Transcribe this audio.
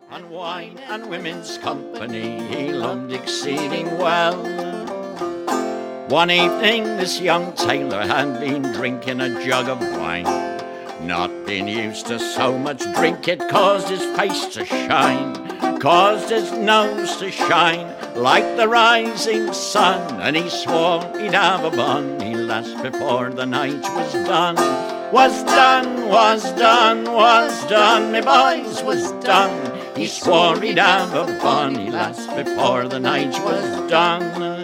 And wine and women's company he loved exceeding well. One evening this young tailor had been drinking a jug of wine. Not being used to so much drink, it caused his face to shine, caused his nose to shine like the rising sun. And he swore he'd have a bonny lass before the night was done. Was done, was done, was done, me boys, was done. He swore he'd have a bonny lass before the night was done.